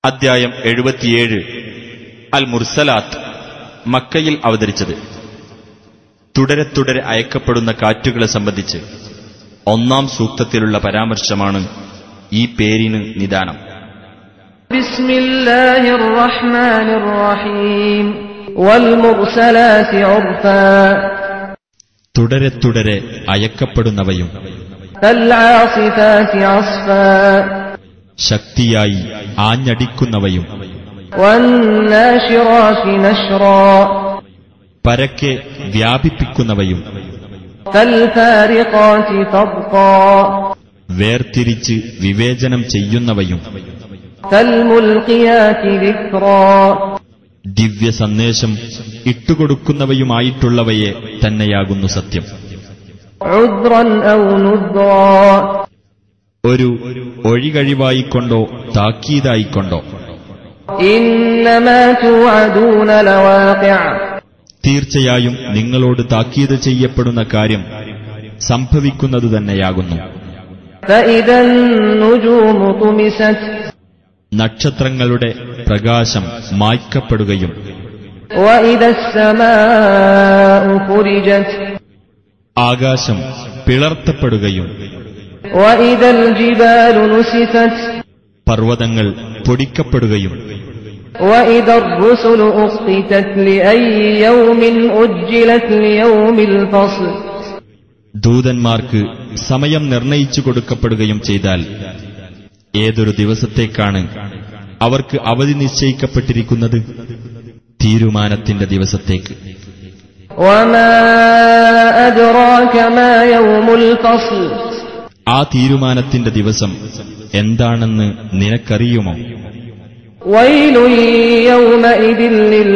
അദ്ധ്യായം 77 അൽ മുർസലാത്ത് മക്കയിൽ അവതരിച്ചത്. തുടരെ തുടരെ അയക്കപ്പെടുന്ന കാറ്റുകളെ സംബന്ധിച്ച് ഒന്നാം സൂക്തത്തിലുള്ള പരാമർശമാണ് ഈ പേരിന് നിദാനം. ബിസ്മില്ലാഹിർ റഹ്മാനിർ റഹീം വൽ മുർസലാത്തി ഉർഫാ. തുടരെ തുടരെ അയക്കപ്പെടുന്നവയും ഫൽ ആസിഫാത്തി അസ്ഫാ. ശക്തിയായി ആഞ്ഞടിക്കുന്നവയും വന്നാശിറാത്തി നശ്റാ. പരക്കെ വ്യാപിപ്പിക്കുന്നവയും ഫൽഫാരിഖാത്തി ഫർഖാ. വേർതിരിച്ച് വിവേചനം ചെയ്യുന്നവയും ഫൽമുൽഖിയാത്തി ദിക്റാ. ദിവ്യ സന്ദേശം ഇട്ടുകൊടുക്കുന്നവയുമായിട്ടുള്ളവയെ തന്നെയാകുന്നു സത്യം. ഉദ്റൻ ഔ നുദ്റാ. ഒരു ഒഴികഴിവായിക്കൊണ്ടോ താക്കീതായിക്കൊണ്ടോ. ഇന്നമാ തുഅദൂന ലവാഖിഅ. തീർച്ചയായും നിങ്ങളോട് താക്കീത് ചെയ്യപ്പെടുന്ന കാര്യം സംഭവിക്കുന്നത് തന്നെയാകുന്നു. ഫഇദൻ നുജൂമു തുമിസത്. നക്ഷത്രങ്ങളുടെ പ്രകാശം മായ്ക്കപ്പെടുകയും വഇദസ് സമാഉ ഫുരിജത്. ആകാശം പിളർത്തപ്പെടുകയും വഇദൽ ജിബാലു നുസിഫത്. പർവ്വതങ്ങൾ പൊടിക്കപ്പെടുകയും വഇദർ റുസുലു ഉഖ്തിതത് ലിഅയ്യി യൗമിൻ ഉജ്ജിലത് ലിയൗമിൽ ഫസ്ൽ. ദൂതന്മാർക്ക് സമയം നിർണയിച്ചു കൊടുക്കപ്പെടുകയും ചെയ്താൽ ഏതൊരു ദിവസത്തേക്കാണ് അവർക്ക് അവധി നിശ്ചയിക്കപ്പെട്ടിരിക്കുന്നത്? തീരുമാനത്തിന്റെ ദിവസത്തേക്ക്. വമാ അദ്റാക മാ യൗമുൽ ഫസ്ൽ. ആ തീരുമാനത്തിന്റെ ദിവസം എന്താണെന്ന് നിനക്കറിയുമോ? വൈലു യൗമഇദിൻ ലിൽ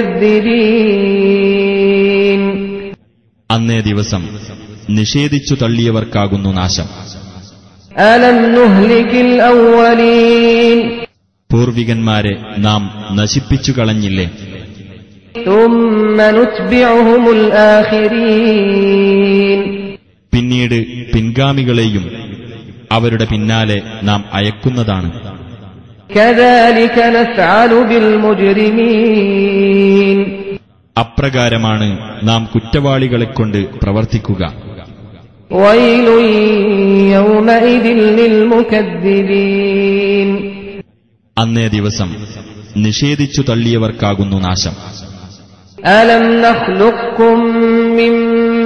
മുകദ്ദിബീൻ. അന്നേ ദിവസം നിഷേധിച്ചു തള്ളിയവർക്കാകുന്നു നാശം. അലം നുഹ്ലികിൽ അവ്വലീൻ. പൂർവികന്മാരെ നാം നശിപ്പിച്ചു കളഞ്ഞില്ലേ? തുമ്മ നുത്ബിഉഹുമുൽ ആഖിരീൻ. പിന്നീട് പിൻഗാമികളെയും അവരുടെ പിന്നാലെ നാം അയക്കുന്നതാണ്. കദാലിക നഫ്അലു ബിൽ മുജ്രിമീൻ. അപ്രകാരമാണ് നാം കുറ്റവാളികളെക്കൊണ്ട് പ്രവർത്തിക്കുക. വൈലു യൗമഇദിൻ ലിൽ മുകദ്ദിബീൻ. അന്നേ ദിവസം നിഷേധിച്ചു തള്ളിയവർക്കാകുന്നു നാശം. അലം നഖ്ലുഖുകും മിൻ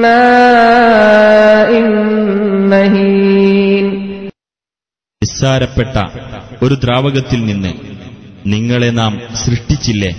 മാഇൻ മഹീൻ. നിസ്സാരപ്പെട്ട ഒരു ദ്രാവകത്തിൽ നിന്ന് നിങ്ങളെ നാം സൃഷ്ടിച്ചില്ലേ?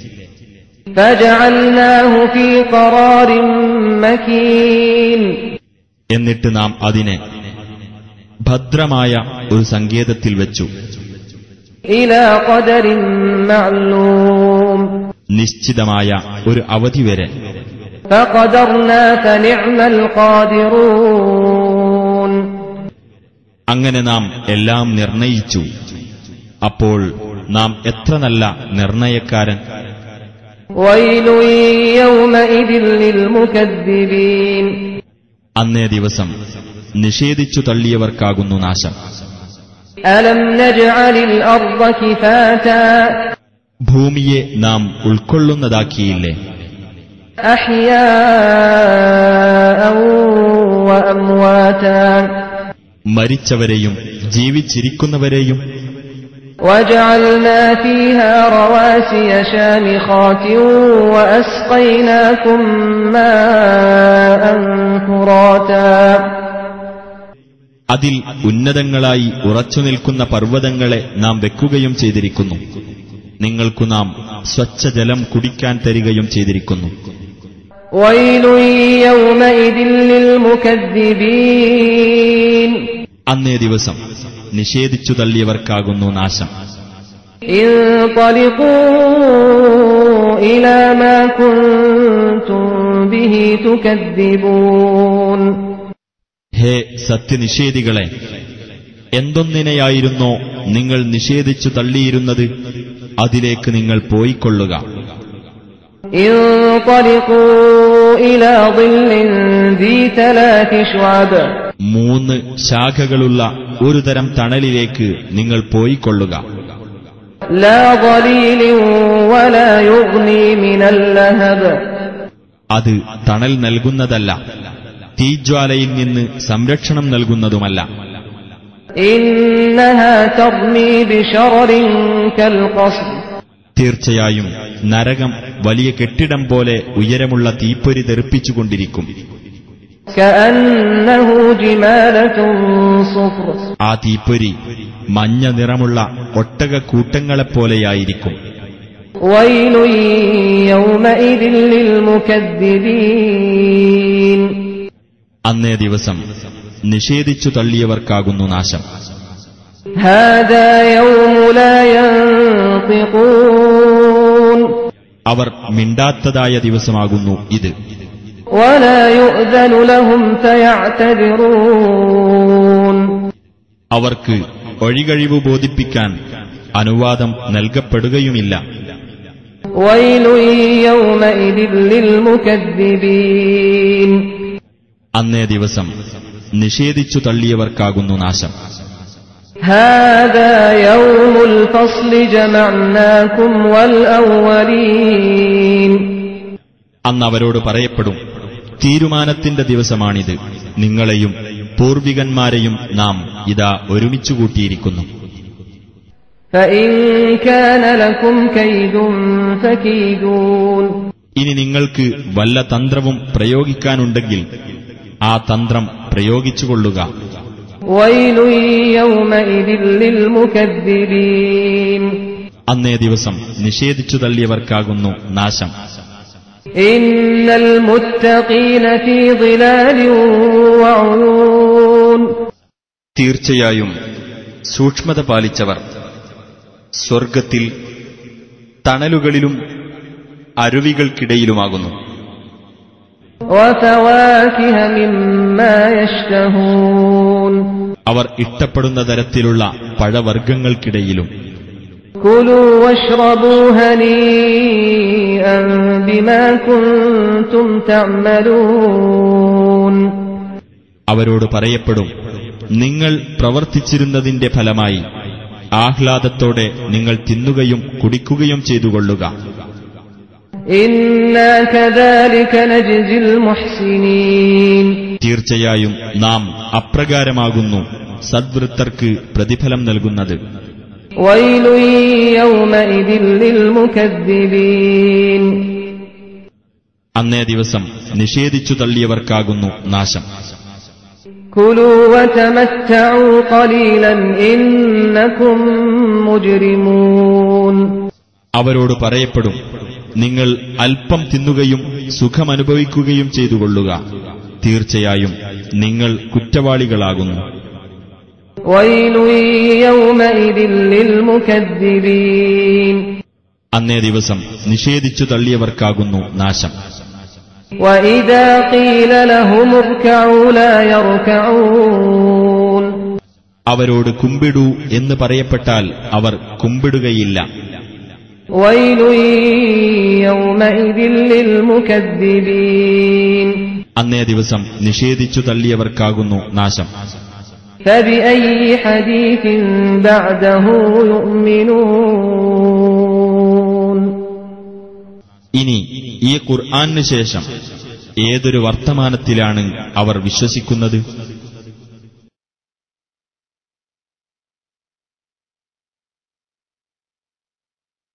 ഫജഅൽനാഹു ഫീ ഖറാറിൻ മകീൻ. എന്നിട്ട് നാം അതിനെ ഭദ്രമായ ഒരു സങ്കേതത്തിൽ വെച്ചു. ഇലാ ഖദരിൻ മഅലൂം. നിശ്ചിതമായ ഒരു അവധി വരെ. ഫഖദർനാ ഫനിഅമൽ ഖാദിറൂൻ. അങ്ങനെ നാം എല്ലാം നിർണയിച്ചു. അപ്പോൾ നാം എത്ര നല്ല നിർണയക്കാരൻ. വൈലു യൗമഇദിൻ ലിൽ മുകദ്ദിബീൻ. അന്നേ ദിവസം നിഷേധിച്ചു തള്ളിയവർക്കാകുന്നു നാശം. അലം നജ്അലിൽ അർദ കിഫാതാ. ഭൂമിയെ നാം ഉൾക്കൊള്ളുന്നതാക്കിയില്ലേ? അഹ്യാഅൻ വഅംവാതാ. മരിച്ചവരെയും ജീവിച്ചിരിക്കുന്നവരെയും. വജഅൽനാ ഫീഹാ റവാസിയ ശാമിഖാതിൻ വഅസ്ഖൈനാകും മാഅൻ ഫുറാതാ. അതിൽ ഉന്നതങ്ങളായി ഉറച്ചുനിൽക്കുന്ന പർവ്വതങ്ങളെ നാം വെക്കുകയും ചെയ്തിരിക്കുന്നു. നിങ്ങൾക്കു നാം സ്വച്ഛജലം കുടിക്കാൻ തരികയും ചെയ്തിരിക്കുന്നു. വൈലു യൗമഇദിൻ ലിൽ മുകദ്ദിബീൻ. അന്നേ ദിവസം നിഷേധിച്ചു തള്ളിയവർക്കാകുന്നു നാശം. ഇൻതലിഖൂ ഇലാ മാ കുൻതും ബിഹി തുകദ്ദിബൂൻ. ഹേ സത്യനിഷേധികളെ, എന്തൊന്നിനെയായിരുന്നോ നിങ്ങൾ നിഷേധിച്ചു തള്ളിയിരുന്നത് അതിലേക്ക് നിങ്ങൾ പോയിക്കൊള്ളുക. ഇൻതലിഖൂ ഇലാ ളിൻ ദീ തലാത്തി ശുഅബ്. 3 ശാഖകളുള്ള ഒരു തരം തണലിലേക്ക് നിങ്ങൾ പോയിക്കൊള്ളുക. لا ظليل ولا يغني من اللهب അത് തണൽ നൽകുന്നതല്ല, തീജ്വാലയിൽ നിന്ന് സംരക്ഷണം നൽകുന്നതുമല്ല. إنها ترمي بشرر كالقصر തീർച്ചയായും നരകം വലിയ കെട്ടിടം പോലെ ഉയരമുള്ള തീപ്പൊരി തെറിപ്പിച്ചുകൊണ്ടിരിക്കും. كأنه جمالة صفر ആ തീപ്പൊരി മഞ്ഞ നിറമുള്ള ഒട്ടകക്കൂട്ടങ്ങളെപ്പോലെയായിരിക്കും. ويل يومئذ للمكذبين അന്നേ ദിവസം നിഷേധിച്ചു തള്ളിയവർക്കാകുന്നു നാശം. هذا يوم لا ينطقون അവർ മിണ്ടാത്തതായ ദിവസമാകുന്നു ഇത്. ولا يؤذن لهم فيعتذرون അവർക്ക് ഒഴികഴിവ് ബോധിപ്പിക്കാൻ അനുവാദം നൽകപ്പെടുകയുമില്ല. ويل يومئذ للمكذبين അന്നേ ദിവസം നിഷേധിച്ചു തള്ളിയവർക്കാകുന്നു നാശം. هذا يوم الفصل جمعناكم والأولين അന്ന് അവരോട് പറയപ്പെടും, തീരുമാനത്തിന്റെ ദിവസമാണിത്, നിങ്ങളെയും പൂർവികന്മാരെയും നാം ഇതാ ഒരുമിച്ചുകൂട്ടിയിരിക്കുന്നു. فإن كان لكم كيد فكيدون ഇനി നിങ്ങൾക്ക് വല്ല തന്ത്രവും പ്രയോഗിക്കാനുണ്ടെങ്കിൽ ആ തന്ത്രം പ്രയോഗിച്ചുകൊള്ളുക. ويل يومئذ للمكذبين അന്നേ ദിവസം നിഷേധിച്ചു തള്ളിയവർക്കാകുന്നു നാശം. إن المتقين في ظلال وعيون തീർച്ചയായും സൂക്ഷ്മത പാലിച്ചവർ സ്വർഗത്തിൽ തണലുകളിലും അരുവികൾക്കിടയിലുമാകുന്നു. وفواكه مما يشتهون അവർ ഇഷ്ടപ്പെടുന്ന തരത്തിലുള്ള പഴവർഗ്ഗങ്ങൾക്കിടയിലും. كلوا واشربوا هنيئا بما كنتم تعملون അവരോട് പറയപ്പെടും, നിങ്ങൾ പ്രവർത്തിച്ചിരുന്നതിന്റെ ഫലമായി ആഹ്ലാദത്തോടെ നിങ്ങൾ തിന്നുകയും കുടിക്കുകയും ചെയ്തുകൊള്ളുക. إنا كذلك نجزي المحسنين തീർച്ചയായും നാം അപ്രകാരമാകുന്നു സദ്വൃത്തർക്ക് പ്രതിഫലം നൽകുന്നത്. ويل يومئذ للمكذبين അന്നേ ദിവസം നിഷേധിച്ചു തള്ളിയവർക്കാകുന്നു നാശം. كلوا وتمتعوا قليلا إنكم مجرمون അവരോട് പറയപ്പെടും, നിങ്ങൾ അല്പം തിന്നുകയും സുഖമനുഭവിക്കുകയും ചെയ്തുകൊള്ളുക. തീർച്ചയായും നിങ്ങൾ കുറ്റവാളികളാകുന്നു. ويل يومئذ للمكذبين അന്നേ ദിവസം നിഷേധിച്ചു തള്ളിയവർക്കാകുന്നു നാശം. وإذا قيل لهم اركعوا لا يركعون അവരോട് കുമ്പിടൂ എന്ന് പറയപ്പെട്ടാൽ അവർ കുമ്പിടുകയില്ല. ويل يومئذ للمكذبين അന്നേ ദിവസം നിഷേധിച്ചു തള്ളിയവർക്കാകുന്നു നാശം. فبأي حديث بعده يؤمنون ഇനി ഈ ഖുർആന് ശേഷം ഏതൊരു വർത്തമാനത്തിലാണ് അവർ വിശ്വസിക്കുന്നത്?